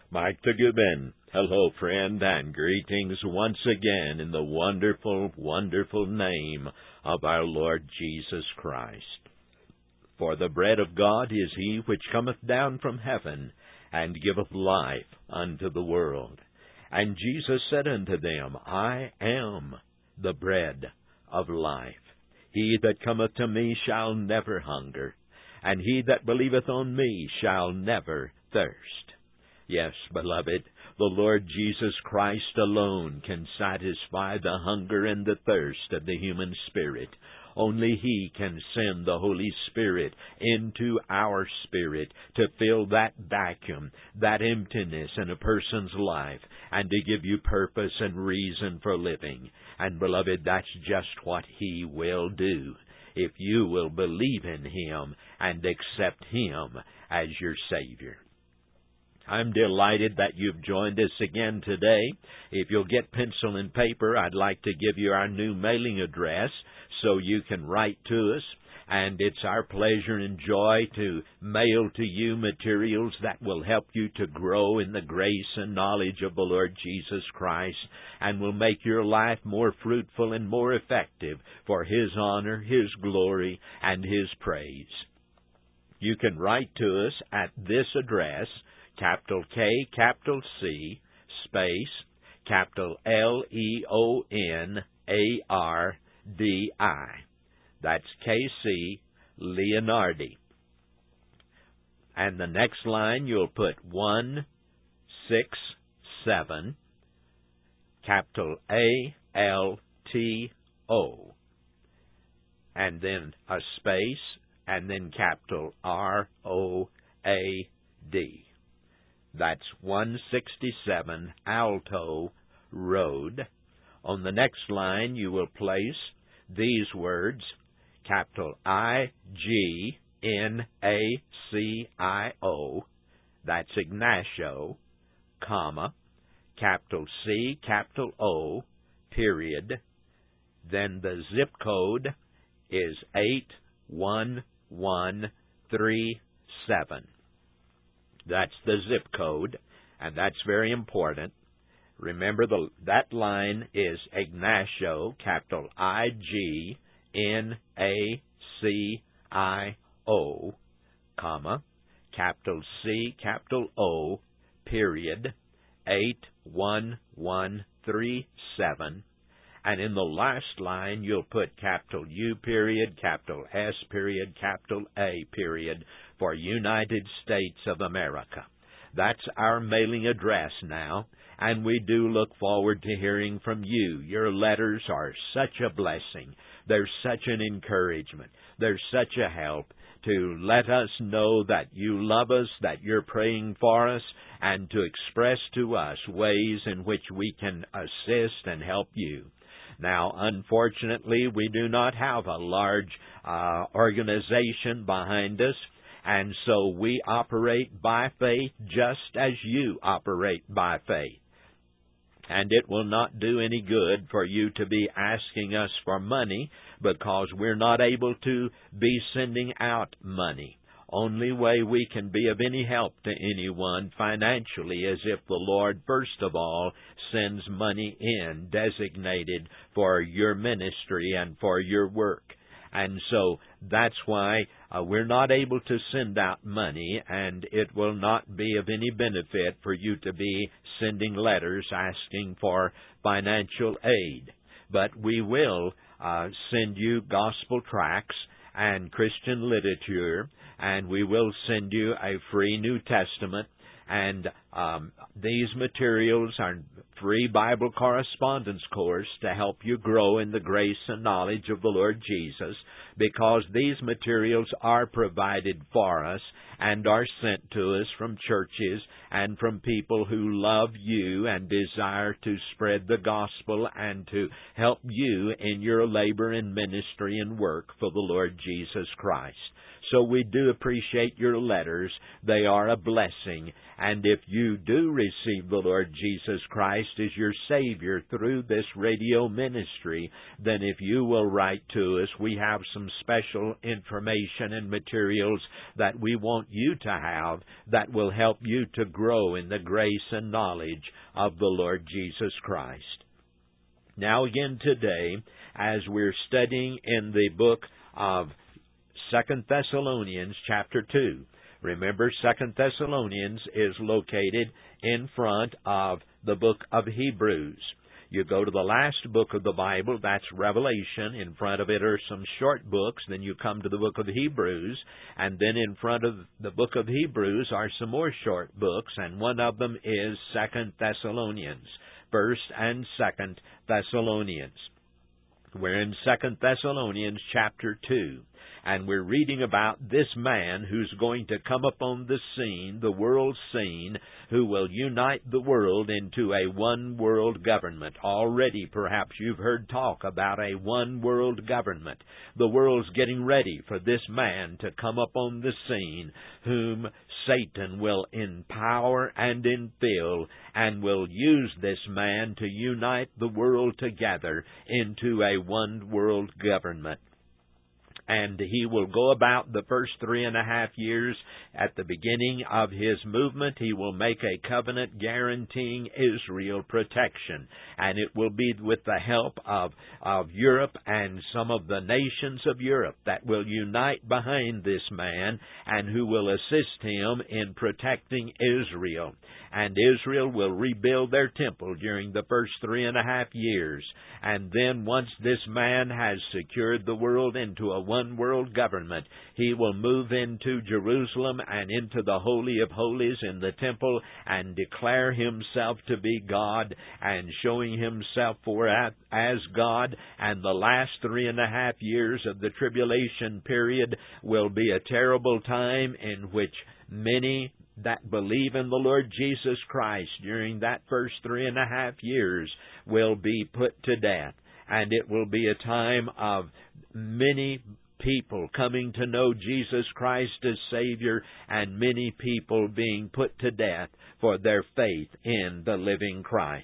Mike the Goodman. Hello, friend, and greetings once again in the wonderful, wonderful name of our Lord Jesus Christ. For the bread of God is he which cometh down from heaven, and giveth life unto the world. And Jesus said unto them, I am the bread of life. He that cometh to me shall never hunger, and he that believeth on me shall never thirst. Yes, beloved, the Lord Jesus Christ alone can satisfy the hunger and the thirst of the human spirit. Only He can send the Holy Spirit into our spirit to fill that vacuum, that emptiness in a person's life, and to give you purpose and reason for living. And, beloved, that's just what He will do, if you will believe in Him and accept Him as your Savior. I'm delighted that you've joined us again today. If you'll get pencil and paper, I'd like to give you our new mailing address so you can write to us. And it's our pleasure and joy to mail to you materials that will help you to grow in the grace and knowledge of the Lord Jesus Christ and will make your life more fruitful and more effective for His honor, His glory, and His praise. You can write to us at this address, capital K, capital C, space, capital Leonardi. That's K.C. Leonardi. And the next line you'll put 167, capital A-L-T-O, and then a space, and then capital R-O-A-D. That's 167 Alto Road. On the next line, you will place these words, capital I-G-N-A-C-I-O, that's Ignacio, comma, capital C, capital O, period. Then the zip code is 81137. That's the zip code, and that's very important. Remember, that line is Ignacio, capital I-G-N-A-C-I-O, comma, capital C, capital O, period, 81137. And in the last line, you'll put capital U period, capital S period, capital A period for United States of America. That's our mailing address now, and we do look forward to hearing from you. Your letters are such a blessing. They're such an encouragement. They're such a help to let us know that you love us, that you're praying for us, and to express to us ways in which we can assist and help you. Now, unfortunately, we do not have a large organization behind us, and so we operate by faith just as you operate by faith. And it will not do any good for you to be asking us for money because we're not able to be sending out money. Only way we can be of any help to anyone financially is if the Lord, first of all, sends money in designated for your ministry and for your work. And so that's why we're not able to send out money, and it will not be of any benefit for you to be sending letters asking for financial aid. But we will send you gospel tracts and Christian literature, and we will send you a free New Testament. And these materials are free Bible correspondence course to help you grow in the grace and knowledge of the Lord Jesus, because these materials are provided for us and are sent to us from churches and from people who love you and desire to spread the gospel and to help you in your labor and ministry and work for the Lord Jesus Christ. So we do appreciate your letters. They are a blessing. And if you do receive the Lord Jesus Christ as your Savior through this radio ministry, then if you will write to us, we have some some special information and materials that we want you to have that will help you to grow in the grace and knowledge of the Lord Jesus Christ. Now again today, as we're studying in the book of 2 Thessalonians chapter 2, remember 2 Thessalonians is located in front of the book of Hebrews. You go to the last book of the Bible, that's Revelation. In front of it are some short books. Then you come to the book of Hebrews. And then in front of the book of Hebrews are some more short books. And one of them is 2 Thessalonians. 1st and 2nd Thessalonians. We're in 2 Thessalonians chapter 2. And we're reading about this man who's going to come upon the scene, the world scene, who will unite the world into a one-world government. Already, perhaps you've heard talk about a one-world government. The world's getting ready for this man to come upon the scene, whom Satan will empower and infill, and will use this man to unite the world together into a one-world government. And he will go about the first 3.5 years. At the beginning of his movement, he will make a covenant guaranteeing Israel protection. And it will be with the help of Europe and some of the nations of Europe that will unite behind this man and who will assist him in protecting Israel. And Israel will rebuild their temple during the first 3.5 years. And then once this man has secured the world into a one-world government, he will move into Jerusalem and into the Holy of Holies in the temple and declare himself to be God and showing himself forth as God. And the last 3.5 years of the tribulation period will be a terrible time in which many that believe in the Lord Jesus Christ during that first 3.5 years will be put to death. And it will be a time of many people coming to know Jesus Christ as Savior and many people being put to death for their faith in the living Christ.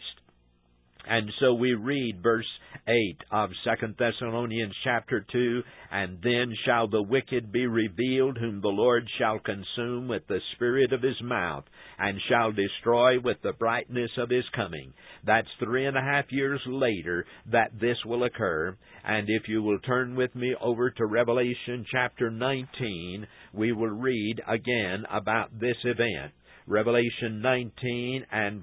And so we read verse 8 of 2 Thessalonians chapter 2, and then shall the wicked be revealed, whom the Lord shall consume with the spirit of his mouth, and shall destroy with the brightness of his coming. That's 3.5 years later that this will occur. And if you will turn with me over to Revelation chapter 19, we will read again about this event. Revelation 19 and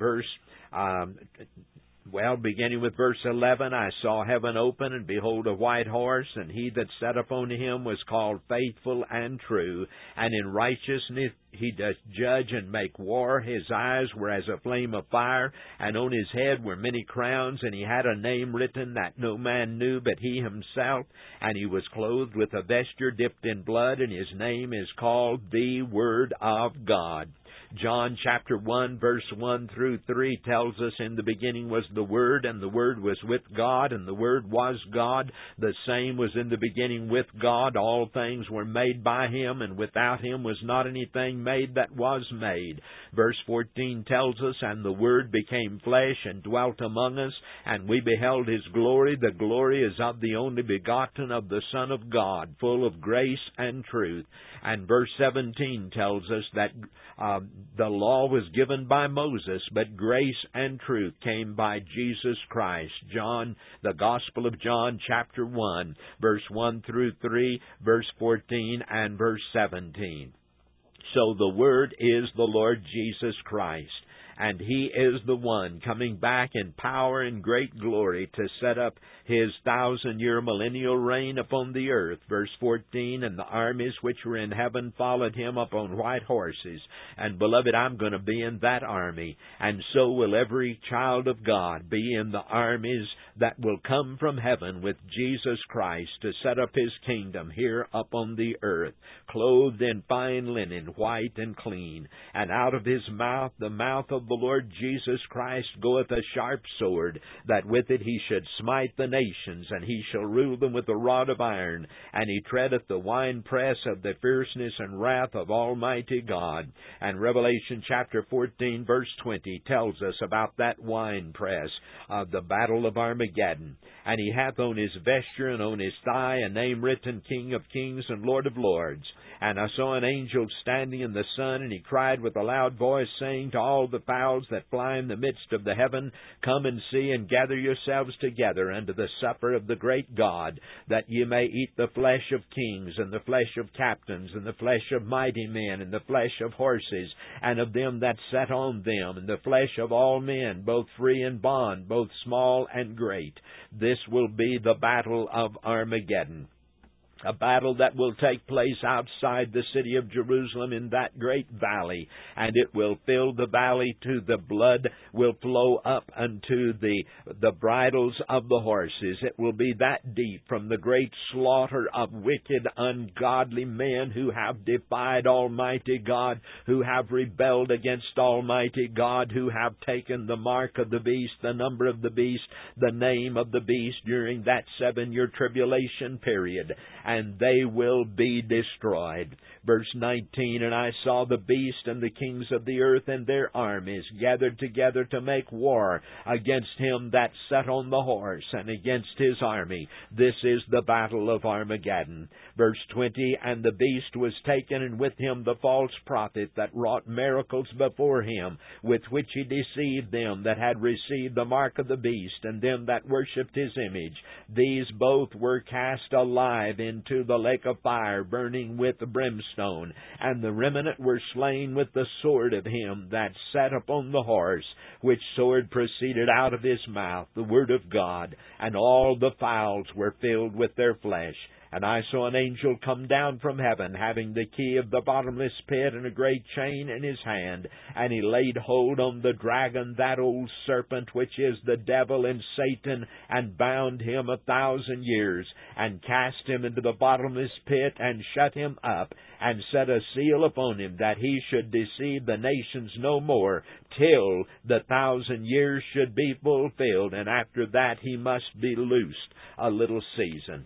beginning with verse 11, I saw heaven open, and behold a white horse, and he that sat upon him was called Faithful and True, and in righteousness he doth judge and make war. His eyes were as a flame of fire, and on his head were many crowns, and he had a name written that no man knew but he himself, and he was clothed with a vesture dipped in blood, and his name is called the Word of God. John chapter 1 verse 1 through 3 tells us, in the beginning was the Word, and the Word was with God, and the Word was God. The same was in the beginning with God. All things were made by him, and without him was not anything made that was made. Verse 14 tells us, and the Word became flesh and dwelt among us, and we beheld his glory. The glory is of the only begotten of the Son of God, full of grace and truth. And verse 17 tells us that the law was given by Moses, but grace and truth came by Jesus Christ. The Gospel of John, chapter 1, verse 1 through 3, verse 14, and verse 17. So the Word is the Lord Jesus Christ. And he is the one coming back in power and great glory to set up his 1,000-year millennial reign upon the earth. Verse 14, and the armies which were in heaven followed him upon white horses. And beloved, I'm going to be in that army. And so will every child of God be in the armies that will come from heaven with Jesus Christ to set up his kingdom here upon the earth, clothed in fine linen, white and clean. And out of his mouth, the mouth of the Lord Jesus Christ goeth a sharp sword, that with it he should smite the nations, and he shall rule them with a rod of iron, and he treadeth the winepress of the fierceness and wrath of Almighty God. And Revelation chapter 14, verse 20 tells us about that winepress of the battle of Armageddon. And he hath on his vesture and on his thigh a name written, King of Kings and Lord of Lords. And I saw an angel standing in the sun, and he cried with a loud voice, saying to all the fowls that fly in the midst of the heaven, Come and see, and gather yourselves together unto the supper of the great God, that ye may eat the flesh of kings, and the flesh of captains, and the flesh of mighty men, and the flesh of horses, and of them that sat on them, and the flesh of all men, both free and bond, both small and great. This will be the battle of Armageddon. A battle that will take place outside the city of Jerusalem in that great valley, and it will fill the valley to the blood will flow up unto the bridles of the horses. It will be that deep from the great slaughter of wicked, ungodly men who have defied Almighty God, who have rebelled against Almighty God, who have taken the mark of the beast, the number of the beast, the name of the beast during that 7-year tribulation period. And they will be destroyed. Verse 19, And I saw the beast and the kings of the earth and their armies gathered together to make war against him that sat on the horse and against his army. This is the battle of Armageddon. Verse 20, And the beast was taken, and with him the false prophet that wrought miracles before him, with which he deceived them that had received the mark of the beast, and them that worshipped his image. These both were cast alive into the lake of fire, burning with brimstone. And the remnant were slain with the sword of him that sat upon the horse, which sword proceeded out of his mouth, the word of God. And all the fowls were filled with their flesh. And I saw an angel come down from heaven, having the key of the bottomless pit and a great chain in his hand. And he laid hold on the dragon, that old serpent, which is the devil and Satan, and bound him 1,000 years, and cast him into the bottomless pit, and shut him up, and set a seal upon him, that he should deceive the nations no more, till the 1,000 years should be fulfilled, and after that he must be loosed a little season.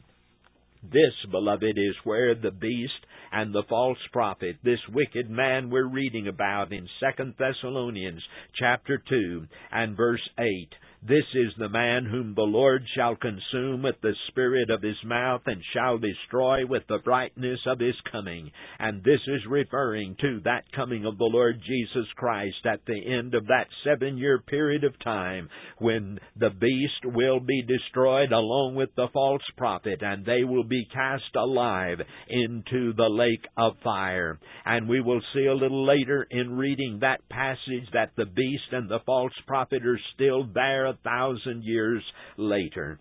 This, beloved, is where the beast and the false prophet, this wicked man we're reading about in 2 Thessalonians chapter 2 and verse 8, this is the man whom the Lord shall consume with the spirit of his mouth, and shall destroy with the brightness of his coming. And this is referring to that coming of the Lord Jesus Christ at the end of that 7-year period of time, when the beast will be destroyed along with the false prophet, and they will be cast alive into the lake of fire. And we will see a little later in reading that passage that the beast and the false prophet are still there 1,000 years later.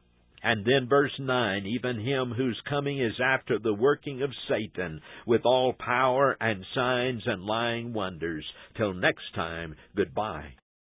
And then verse 9, even him whose coming is after the working of Satan, with all power and signs and lying wonders. Till next time, goodbye.